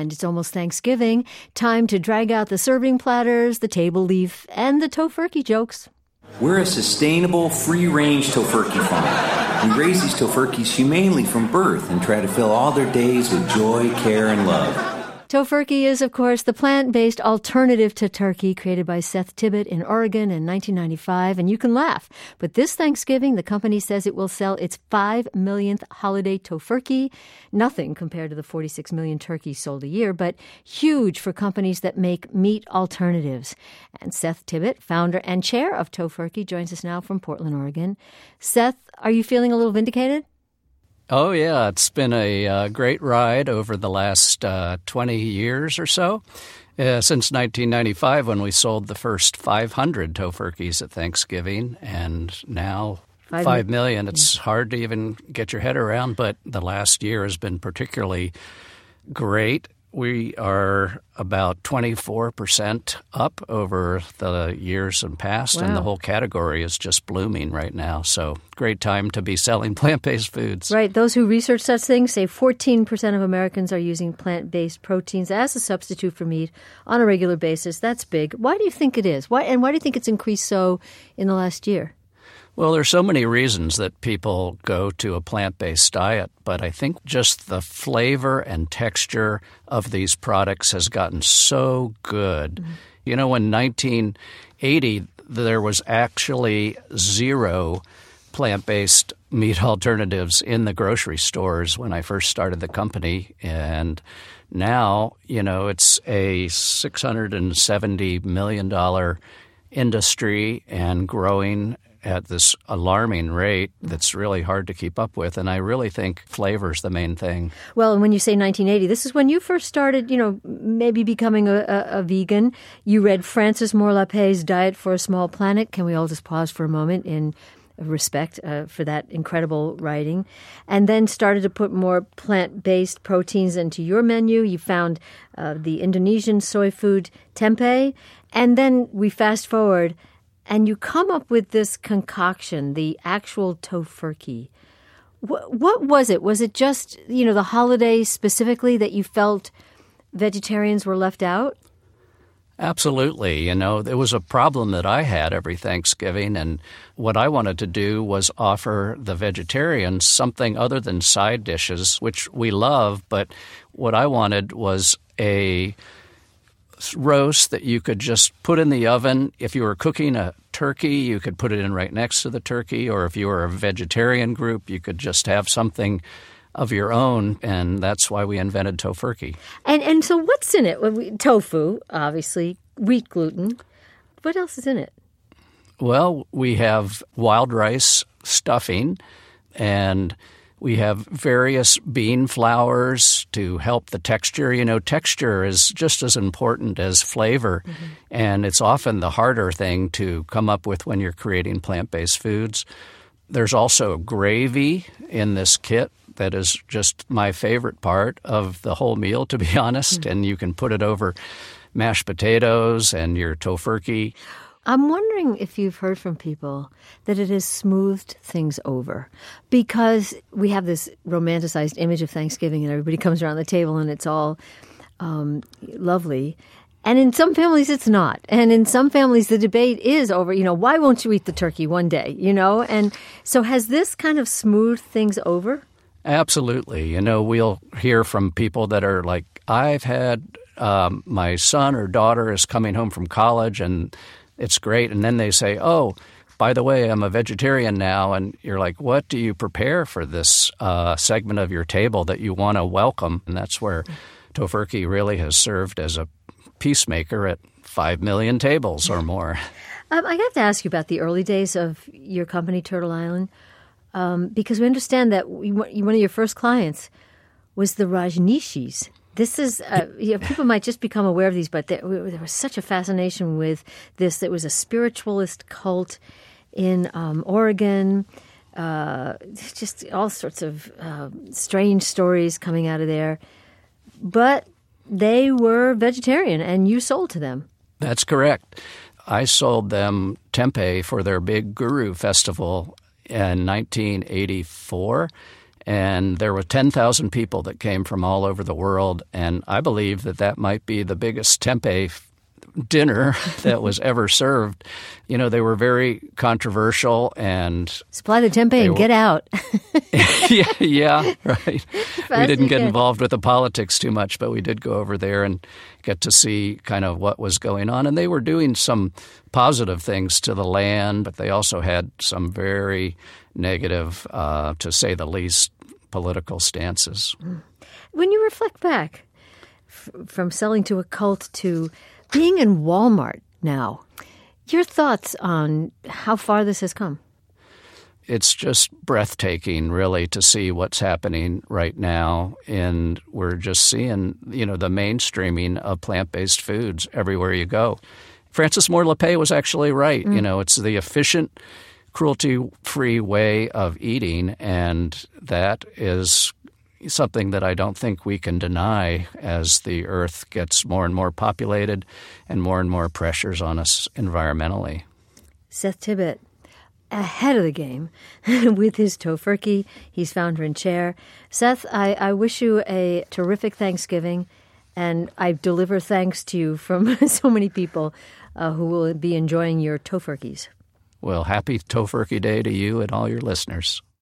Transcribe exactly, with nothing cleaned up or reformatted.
And it's almost Thanksgiving. Time to drag out the serving platters, the table leaf, and the tofurkey jokes. We're a sustainable, free-range tofurkey farm. We raise these tofurkeys humanely from birth and try to fill all their days with joy, care, and love. Tofurkey is, of course, the plant-based alternative to turkey created by Seth Tibbott in Oregon in nineteen ninety-five. And you can laugh, but this Thanksgiving, the company says it will sell its five millionth holiday tofurkey. Nothing compared to the forty-six million turkeys sold a year, but huge for companies that make meat alternatives. And Seth Tibbott, founder and chair of Tofurkey, joins us now from Portland, Oregon. Seth, are you feeling a little vindicated? Oh, yeah. It's been a uh, great ride over the last uh, twenty years or so. Uh, since nineteen ninety-five, when we sold the first five hundred tofurkeys at Thanksgiving, and now five, five million. It's yeah. hard to even get your head around, but the last year has been particularly great. We are about twenty-four percent up over the years and past, wow. and the whole category is just blooming right now. So great time to be selling plant-based foods. Right. Those who research such things say fourteen percent of Americans are using plant-based proteins as a substitute for meat on a regular basis. That's big. Why do you think it is? Why, and why do you think it's increased so in the last year? Well, there's so many reasons that people go to a plant-based diet, but I think just the flavor and texture of these products has gotten so good. Mm-hmm. You know, in nineteen eighty, there was actually zero plant-based meat alternatives in the grocery stores when I first started the company, and now, you know, it's a six hundred seventy million dollars industry and growing at this alarming rate that's really hard to keep up with. And I really think flavor's the main thing. Well, and when you say nineteen eighty, this is when you first started, you know, maybe becoming a, a, a vegan. You read Francis Moore Lappé's Diet for a Small Planet. Can we all just pause for a moment in respect uh, for that incredible writing? And then started to put more plant-based proteins into your menu. You found uh, the Indonesian soy food tempeh. And then we fast forward, and you come up with this concoction, the actual tofurkey. What, what was it? Was it just, you know, the holidays specifically that you felt vegetarians were left out? Absolutely. You know, it was a problem that I had every Thanksgiving, and what I wanted to do was offer the vegetarians something other than side dishes, which we love, but what I wanted was a roast that you could just put in the oven. If you were cooking a turkey, you could put it in right next to the turkey, or if you were a vegetarian group, you could just have something of your own, and that's why we invented Tofurkey. And and so what's in it? Well, we, tofu, obviously, wheat gluten. What else is in it? Well, we have wild rice stuffing, and we have various bean flours to help the texture. You know, texture is just as important as flavor, mm-hmm. and it's often the harder thing to come up with when you're creating plant-based foods. There's also gravy in this kit that is just my favorite part of the whole meal, to be honest, mm-hmm. and you can put it over mashed potatoes and your tofurkey. I'm wondering if you've heard from people that it has smoothed things over, because we have this romanticized image of Thanksgiving and everybody comes around the table and it's all um, lovely. And in some families, it's not. And in some families, the debate is over, you know, why won't you eat the turkey one day, you know? And so has this kind of smoothed things over? Absolutely. You know, we'll hear from people that are like, I've had um, my son or daughter is coming home from college and it's great. And then they say, oh, by the way, I'm a vegetarian now. And you're like, what do you prepare for this uh, segment of your table that you want to welcome? And that's where Tofurkey really has served as a peacemaker at five million tables or more. Um, I have to ask you about the early days of your company, Turtle Island, um, because we understand that we, one of your first clients was the Rajneeshis. This is, uh, you know, people might just become aware of these, but there, there was such a fascination with this. It was a spiritualist cult in um, Oregon, uh, just all sorts of uh, strange stories coming out of there. But they were vegetarian, and you sold to them. That's correct. I sold them tempeh for their big Guru festival in nineteen eighty-four. And there were ten thousand people that came from all over the world. And I believe that that might be the biggest tempeh dinner that was ever served. You know, they were very controversial and... Supply the tempeh and were, get out. yeah, yeah, right. We didn't get can. involved with the politics too much, but we did go over there and get to see kind of what was going on. And they were doing some positive things to the land, but they also had some very negative, uh, to say the least, political stances. When you reflect back f- from selling to a cult to being in Walmart now, your thoughts on how far this has come? It's just breathtaking, really, to see what's happening right now. And we're just seeing, you know, the mainstreaming of plant-based foods everywhere you go. Frances Moore Lappé was actually right. Mm. You know, it's the efficient, cruelty-free way of eating, and that is something that I don't think we can deny as the earth gets more and more populated and more and more pressures on us environmentally. Seth Tibbott, ahead of the game with his Tofurky. He's founder and chair. Seth, I, I wish you a terrific Thanksgiving, and I deliver thanks to you from so many people uh, who will be enjoying your Tofurkys. Well, happy Tofurky Day to you and all your listeners.